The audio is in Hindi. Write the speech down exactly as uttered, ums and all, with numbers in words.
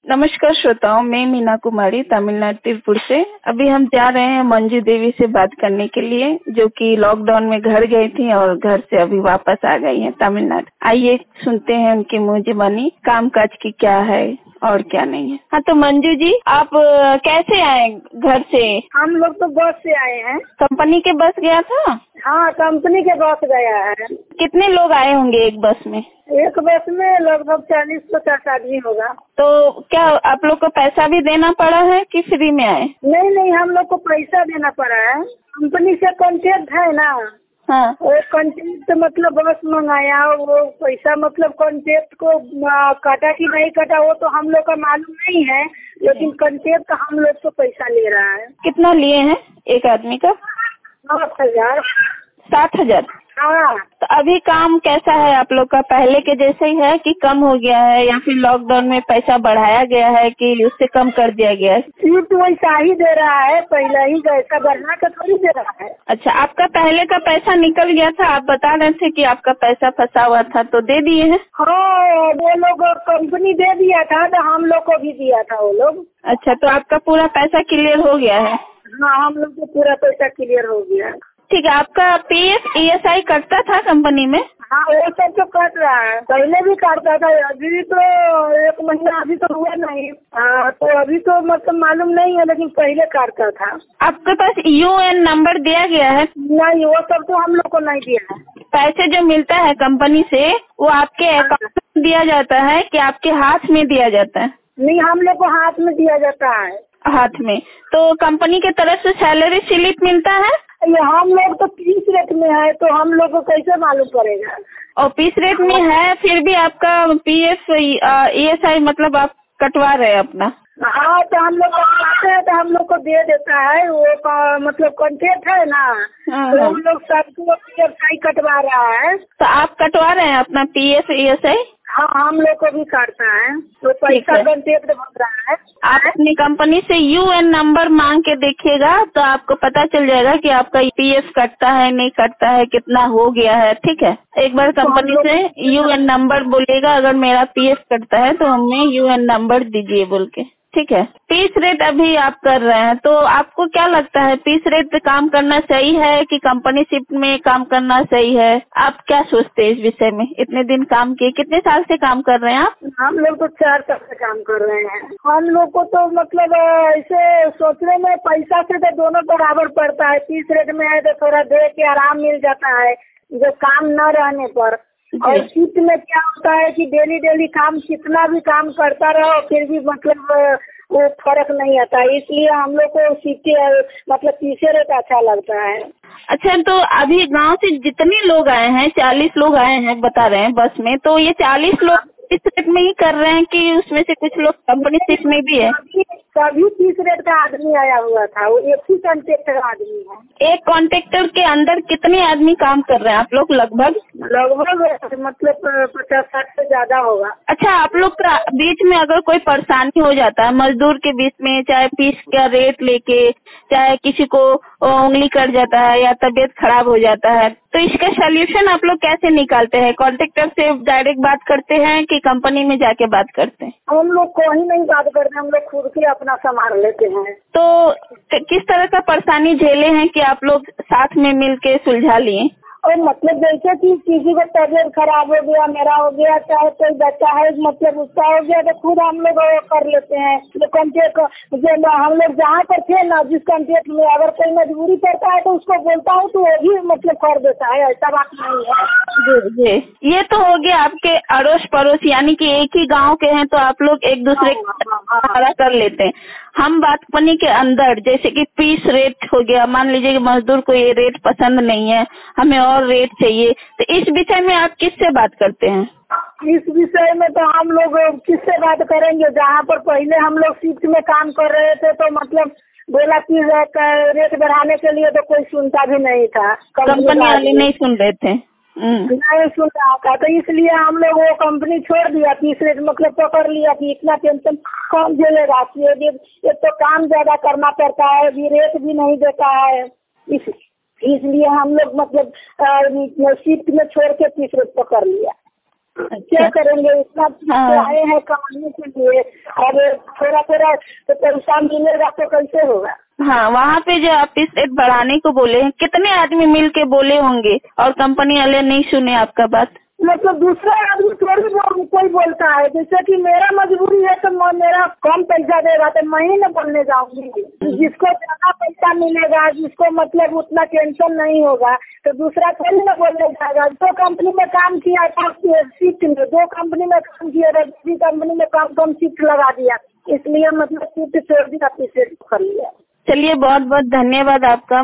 नमस्कार श्रोताओं, मैं मीना कुमारी तमिलनाडु तिरुपुर से। अभी हम जा रहे हैं मंजू देवी से बात करने के लिए, जो कि लॉकडाउन में घर गई थी और घर से अभी वापस आ गई हैं तमिलनाडु। आइए सुनते हैं उनकी मुंह जुबानी कामकाज की क्या है और क्या नहीं है। हाँ, तो मंजू जी, आप अ, कैसे आए घर से? हम लोग तो बस से आए हैं। कंपनी के बस गया था? हाँ, कंपनी के बस गया है। कितने लोग आए होंगे एक बस में? एक बस में लगभग चालीस पचास आदमी होगा। तो क्या आप लोग को पैसा भी देना पड़ा है कि फ्री में आए? नहीं नहीं, हम लोग को पैसा देना पड़ा है। कंपनी से कॉन्ट्रैक्ट है ना। हाँ, वो कॉन्ट्रैक्ट मतलब बस मंगाया, वो पैसा मतलब कॉन्ट्रैक्ट को आ, काटा कि नहीं काटा वो तो हम लोग का मालूम नहीं है, लेकिन कॉन्ट्रैक्ट हम लोग को पैसा ले रहा है। कितना लिए हैं एक आदमी का? सात हजार। सात हजार। हाँ, तो अभी काम कैसा है आप लोग का? पहले के जैसे ही है कि कम हो गया है, या फिर लॉकडाउन में पैसा बढ़ाया गया है कि उससे कम कर दिया गया है? सिर्फ वैसा ही दे रहा है, पहले ही जैसा बढ़ना का थोड़ी दे रहा है। अच्छा, आपका पहले का पैसा निकल गया था, आप बता रहे थे कि आपका पैसा फंसा हुआ था, तो दे दिए हैं? हाँ, वो लोग कंपनी दे दिया था तो हम लोग को भी दिया था वो लोग। अच्छा, तो आपका पूरा पैसा क्लियर हो गया है? हाँ, हम लोग को पूरा पैसा क्लियर हो गया। ठीक है। आपका P F E S I कटता था कंपनी में? हाँ, वो सब तो कट रहा है, पहले भी काटता था। अभी तो एक महीना अभी तो हुआ नहीं। हाँ, तो अभी तो मतलब मालूम नहीं है, लेकिन पहले काटता था। आपके पास यू एन नंबर दिया गया है? नहीं, वो सब तो हम लोग को नहीं दिया है। पैसे जो मिलता है कंपनी से वो आपके अकाउंट में दिया जाता है कि आपके हाथ में दिया जाता है? नहीं, हम लोग को हाथ में दिया जाता है। हाथ में। तो कंपनी की तरफ से सैलरी स्लिप मिलता है? ये हम लोग तो पीस रेट में है, तो हम लोग को कैसे मालूम पड़ेगा? और पीस रेट में है, फिर भी आपका P F E S I मतलब आप कटवा रहे हैं अपना? हाँ, तो हम लोग कटवाते हैं तो हम लोग को दे देता है वो का, मतलब कॉन्ट्रैक्ट है ना। हाँ, तो हाँ। हम लोग सबको पी एफ आई कटवा रहा है। तो आप कटवा रहे हैं अपना P F E S I? हाँ, हम लोग को भी काटता है, तो पैसा कॉन्ट्रैक्ट बन रहा है। आप अपनी कंपनी से यू एन नंबर मांग के देखिएगा, तो आपको पता चल जाएगा कि आपका पी एफ कटता है नहीं कटता है, कितना हो गया है। ठीक है, एक बार कंपनी से यू एन नंबर बोलिएगा, अगर मेरा पी एफ कटता है तो हमें यू एन नंबर दीजिए बोल के। ठीक है। पीस रेट अभी आप कर रहे हैं, तो आपको क्या लगता है पीस रेट पे काम करना सही है कि कंपनी शिप में काम करना सही है? आप क्या सोचते हैं इस विषय में? इतने दिन काम किए, कितने साल से काम कर रहे हैं आप? हम लोग तो चार साल से काम कर रहे हैं। हम लोग को तो मतलब ऐसे सोचने में पैसा से तो दोनों बराबर पड़ता है। पीस रेट में है तो थोड़ा दे के आराम मिल जाता है जो काम न रहने पर। और शिफ्ट में क्या होता है कि डेली डेली काम कितना भी काम करता रहो फिर भी मतलब वो फर्क नहीं आता है, इसलिए हम लोग को शिफ्ट मतलब पीछे रेट अच्छा लगता है। अच्छा, तो अभी गांव से जितने लोग आए हैं, चालीस लोग आए हैं बता रहे हैं बस में, तो ये चालीस लोग इस रेट में ही कर रहे हैं कि उसमें से कुछ लोग कंपनी शिप में भी है? सभी तीस रेट का आदमी आया हुआ था, वो एक ही कॉन्ट्रैक्टर आदमी है। एक कॉन्ट्रैक्टर के अंदर कितने आदमी काम कर रहे हैं आप लोग? लगभग लगभग मतलब पचास साठ से ज्यादा होगा। अच्छा, आप लोग का बीच में अगर कोई परेशानी हो जाता है मजदूर के बीच में, चाहे पीस का रेट लेके, चाहे किसी को उंगली कट जाता है या तबीयत खराब हो जाता है, तो इसका सोल्यूशन आप लोग कैसे निकालते हैं? कॉन्ट्रैक्टर से डायरेक्ट बात करते हैं कि कंपनी में जाके बात करते हैं? हम लोग को ही नहीं बात करते, हम लोग खुद के अपना संभाल लेते हैं। तो किस तरह का परेशानी झेले हैं कि आप लोग साथ में मिल के सुलझा लिए? और मतलब जैसे कि किसी को तबीयत खराब हो गया, मेरा हो गया, चाहे कोई बच्चा है मतलब उसका हो गया, तो खुद हम लोग कर लेते हैं। जो कॉन्ट्रैक्ट जो हम लोग जहाँ पर थे ना, जिस कॉन्ट्रैक्ट में अगर कोई मजबूरी पड़ता है तो उसको बोलता हूँ तो वो भी मतलब कर देता है, ऐसा बात नहीं है। जी जी, ये तो हो गया आपके अड़ोस पड़ोस, यानी कि एक ही गांव के हैं तो आप लोग एक दूसरे का सहारा कर लेते हैं। हम बात कंपनी के अंदर जैसे कि पीस रेट हो गया, मान लीजिए कि मजदूर को ये रेट पसंद नहीं है, हमें और रेट चाहिए, तो इस विषय में आप किससे बात करते हैं? इस विषय में तो हम लोग किससे बात करेंगे? जहाँ पर पहले हम लोग शिफ्ट में काम कर रहे थे तो मतलब बोला कि रेट बढ़ाने के लिए तो कोई सुनता भी नहीं था, कंपनी वाले नहीं सुन रहे थे। नहीं सुन रहा था, तो इसलिए हम लोग वो कंपनी छोड़ दिया। तीस रेट मतलब पकड़ लिया कि इतना टेंशन कौन झेलेगा, एक तो काम ज्यादा करना पड़ता है, अभी रेट भी नहीं देता है, इस इसलिए हम लोग मतलब शिफ्ट में छोड़ के तीस रेट पकड़ लिया। क्या करेंगे, इतना आए हैं कमाने के लिए, और बढ़ेगा थोड़ा तो पैसा मिलेगा तो कैसे होगा। हाँ, वहाँ पे जो आप इस रेट बढ़ाने को बोले हैं, कितने आदमी मिल के बोले होंगे और कंपनी वाले नहीं सुने आपका बात? मतलब दूसरा आदमी थोड़ी बोल, कोई बोलता है, जैसे कि मेरा मजबूरी है तो मेरा कम पैसा देगा तो मैं ही न बोलने जाऊंगी। जिसको ज्यादा पैसा मिलेगा, जिसको मतलब उतना टेंशन नहीं होगा तो दूसरा थोड़ी न बोलने जाएगा। दो कंपनी में काम किया था शिफ्ट में, दो कंपनी में काम किया था, दूसरी कंपनी में काम कम शिफ्ट लगा दिया, इसलिए मतलब शिफ्ट छोड़ दिया, कर लिया। चलिए, बहुत बहुत धन्यवाद आपका।